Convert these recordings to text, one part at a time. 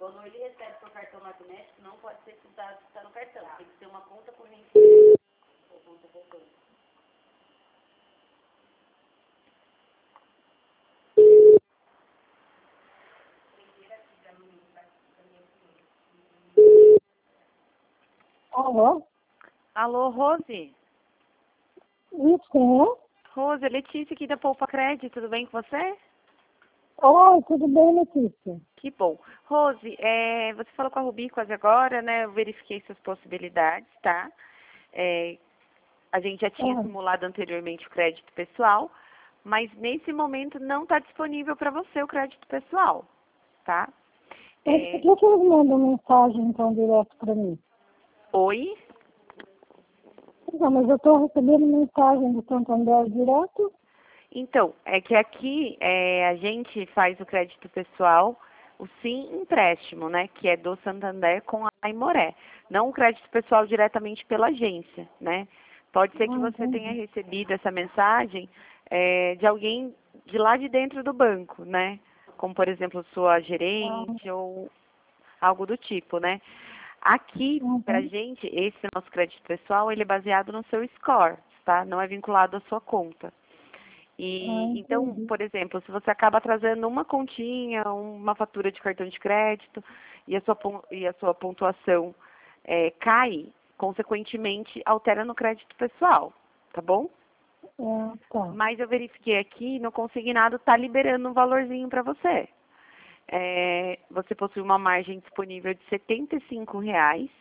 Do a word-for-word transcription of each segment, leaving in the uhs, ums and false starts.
Quando ele recebe seu cartão magnético, não pode ser esses dados que estão no cartão. Tem que ter uma conta corrente ou conta poupança. Alô? Alô, Rose? Isso, quem é? Rose, Letícia aqui da Poupa Crédito, tudo bem com você? Oi, tudo bem, Letícia? Que bom. Rose, é, você falou com a Rubi quase agora, né? Eu verifiquei suas possibilidades, tá? É, a gente já tinha Ah. simulado anteriormente o crédito pessoal, mas nesse momento não está disponível para você o crédito pessoal, tá? Mas É, por que, que eles mandam mensagem, então, direto para mim? Oi? Não, mas eu estou recebendo mensagem do Santander direto. Então, é que aqui é, a gente faz o crédito pessoal, o Sim Empréstimo, né? Que é do Santander com a Aimoré. Não o crédito pessoal diretamente pela agência, né? Pode ser que Ah, você entendi. tenha recebido essa mensagem é, de alguém de lá de dentro do banco, né? Como, por exemplo, sua gerente Ah, ou algo do tipo, né? Aqui, uhum. pra gente, esse nosso crédito pessoal, ele é baseado no seu score, tá? Não é vinculado à sua conta. Ah, E, então, entendi. por exemplo, se você acaba trazendo uma continha, uma fatura de cartão de crédito e a sua, pon- e a sua pontuação é, cai, consequentemente, altera no crédito pessoal, tá bom? Ah, tá. Mas eu verifiquei aqui, no consignado está liberando um valorzinho para você. É, você possui uma margem disponível de setenta e cinco reais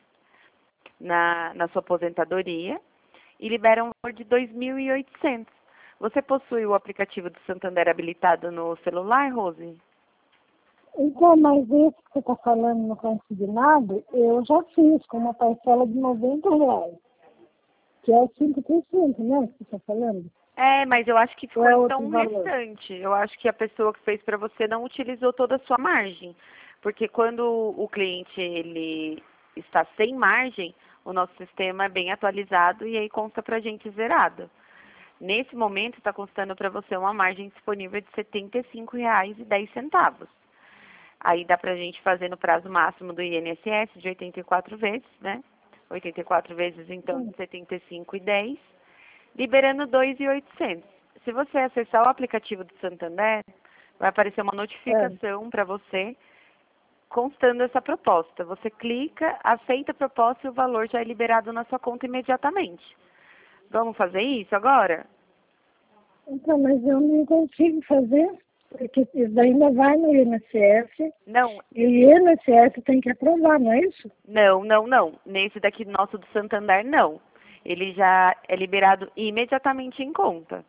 na, na sua aposentadoria e libera um valor de dois mil e oitocentos. Você possui o aplicativo do Santander habilitado no celular, Rose? Então, mas esse que você está falando no consignado, eu já fiz com uma parcela de noventa reais, que é cinco por cento, né, que você está falando? É, mas eu acho que Ou ficou é então outro um valor? restante. Eu acho que a pessoa que fez para você não utilizou toda a sua margem. Porque quando o cliente ele está sem margem, o nosso sistema é bem atualizado e aí consta para a gente zerado. Nesse momento está constando para você uma margem disponível de setenta e cinco reais e dez centavos. Aí dá para a gente fazer no prazo máximo do I N S S de oitenta e quatro vezes, né? oitenta e quatro vezes então de setenta e cinco e dez, liberando dois mil e oitocentos. Se você acessar o aplicativo do Santander, vai aparecer uma É. notificação para você constando essa proposta. Você clica, aceita a proposta e o valor já é liberado na sua conta imediatamente. Vamos fazer isso agora? Então, mas eu não consigo fazer, porque isso ainda vai no I N S S, Não, e o I N S S tem que aprovar, não é isso? não, não, não. Nesse daqui nosso do Santander, não. Ele já é liberado imediatamente em conta.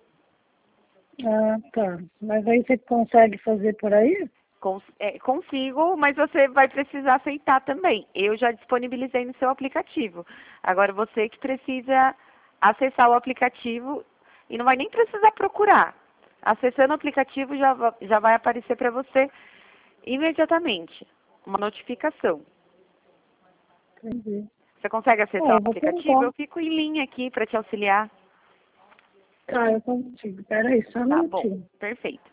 Ah, tá. Mas aí você consegue fazer por aí? Cons é, consigo, mas você vai precisar aceitar também. Eu já disponibilizei no seu aplicativo. Agora você que precisa acessar o aplicativo e não vai nem precisar procurar. Acessando o aplicativo já, va- já vai aparecer para você imediatamente uma notificação. Entendi. Você consegue É, acessar o eu vou aplicativo? tentar. Eu fico em linha aqui para te auxiliar. Tá, eu consigo. Peraí, só um Tá bom, minutinho. perfeito.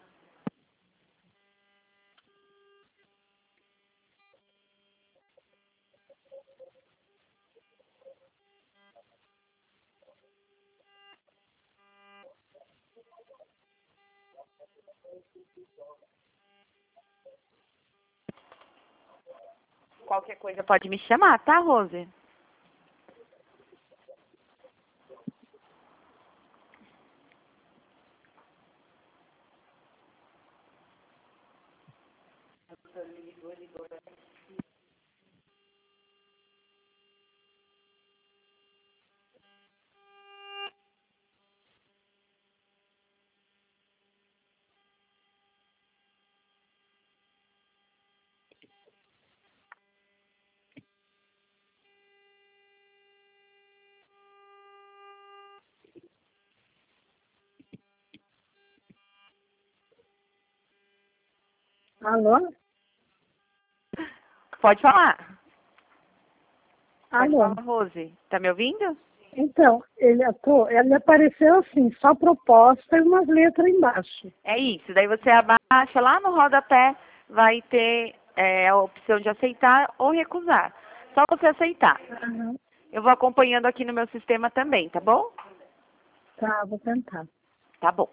Qualquer coisa pode me chamar, tá, Rose? Alô? Pode falar. Pode Alô? falar, Rose. Tá me ouvindo? Então, ele, tô, ele apareceu assim, só proposta e umas letras embaixo. É isso. Daí você abaixa lá no rodapé, vai ter é, a opção de aceitar ou recusar. Só você aceitar. Uhum. Eu vou acompanhando aqui no meu sistema também, tá bom? Tá, vou tentar. Tá bom.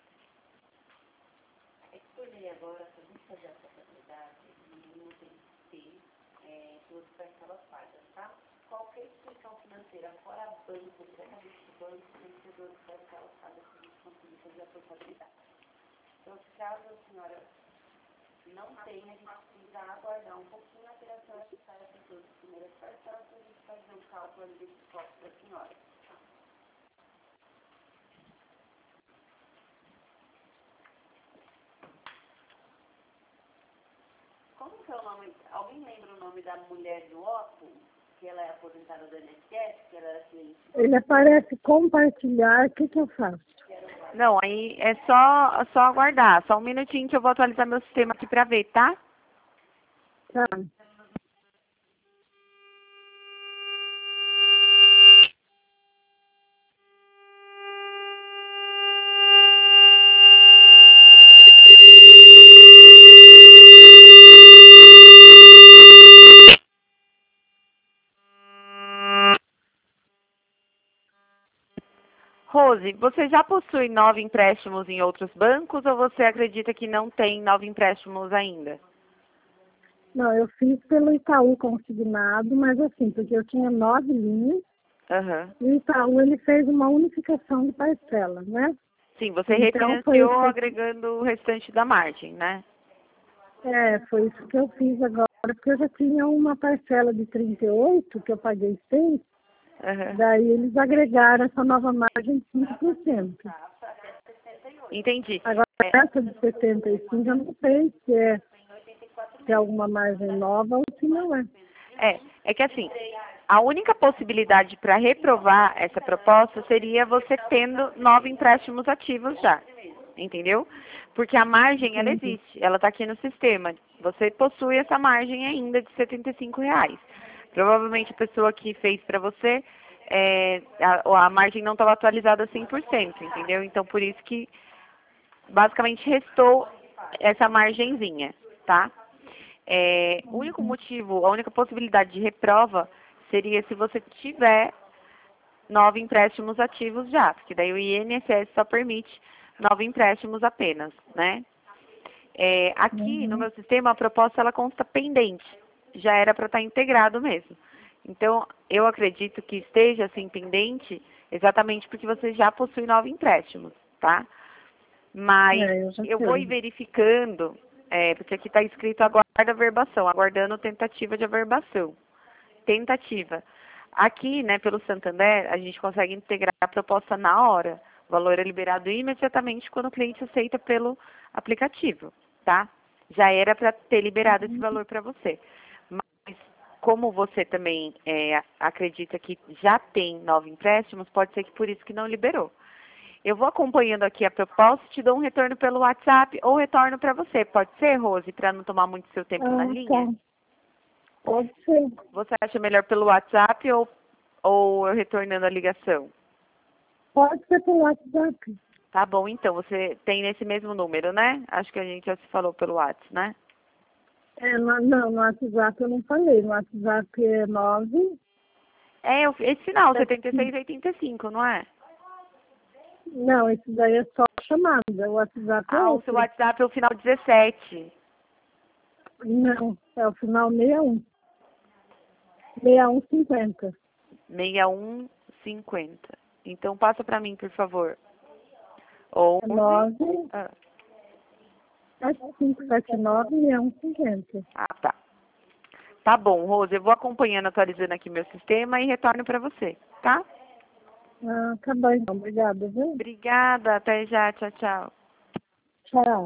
Escolher agora, se a gente fazer essa propriedade, o mínimo tem que ter é, duas parcelas pagas, tá? Qualquer instituição financeira fora banco, diretamente do banco, tem que ter duas parcelas pagas para a gente conseguir fazer a portabilidade. Então, caso a senhora não tenha, a gente precisa aguardar um pouquinho até a senhora quitar essas duas primeiras parcelas para a gente fazer o cálculo ali desse costo da senhora. Como que é o nome? Alguém lembra o nome da mulher do óculos? Que ela é aposentada do I N S S, que ela era cliente? Ele aparece compartilhar, o que que eu faço? Não, aí é só, só aguardar. Só um minutinho que eu vou atualizar meu sistema aqui pra ver, tá? Tá. Rose, você já possui nove empréstimos em outros bancos ou você acredita que não tem nove empréstimos ainda? Não, eu fiz pelo Itaú consignado, mas assim, porque eu tinha nove linhas, Aham. e o Itaú ele fez uma unificação de parcela, né? Sim, você Então, refinanciou foi isso que- agregando o restante da margem, né? É, foi isso que eu fiz agora, porque eu já tinha uma parcela de trinta e oito, que eu paguei seis, Aham. daí eles agregaram essa nova margem de cinco por cento. Entendi. Agora, É, essa de setenta e cinco, eu não sei se é, se é alguma margem nova ou se não é. é, é que assim, a única possibilidade para reprovar essa proposta seria você tendo nove empréstimos ativos já, entendeu? Porque a margem, ela Entendi. existe, ela está aqui no sistema. Você possui essa margem ainda de setenta e cinco reais. Provavelmente a pessoa que fez para você, é, a, a margem não estava atualizada cem por cento, entendeu? Então, por isso que basicamente restou essa margenzinha, tá? É, o único motivo, a única possibilidade de reprova seria se você tiver nove empréstimos ativos já, porque daí o I N S S só permite nove empréstimos apenas, né? É, aqui Uhum. no meu sistema a proposta ela consta pendente, já era para estar integrado mesmo. Então eu acredito que esteja assim pendente exatamente porque você já possui nove empréstimos, tá? Mas É, eu já eu vou ir sei. verificando, é, porque aqui está escrito aguarda averbação, aguardando tentativa de averbação. Tentativa. Aqui, né, pelo Santander, a gente consegue integrar a proposta na hora. O valor é liberado imediatamente quando o cliente aceita pelo aplicativo, tá? Já era para ter liberado esse valor para você. Mas, como você também é, acredita que já tem nove empréstimos, pode ser que por isso que não liberou. Eu vou acompanhando aqui a proposta, te dou um retorno pelo WhatsApp ou retorno para você. Pode ser, Rose, para não tomar muito seu tempo na Ah, linha? tá. Pode ser. Você acha melhor pelo WhatsApp ou, ou eu retornando a ligação? Pode ser pelo WhatsApp. Tá bom, então. Você tem nesse mesmo número, né? Acho que a gente já se falou pelo WhatsApp, né? É, no, não, no WhatsApp eu não falei. No WhatsApp é nove. É, eu- esse final, setenta e seis e oitenta e cinco, não é? Não, esse daí é só chamada. O WhatsApp é Ah, o seu outro. WhatsApp é o final dezessete. Não, é o final sessenta e um. sessenta e um cinquenta. sessenta e um cinquenta. Então passa para mim, por favor. Ou É nove. ah, É cinco sete nove, sessenta e um cinquenta. ah, tá. Tá bom, Rose, eu vou acompanhando, atualizando aqui meu sistema e retorno para você, tá? Ah, tá bom então. Obrigada, viu? Obrigada, até já, tchau, tchau. Tchau.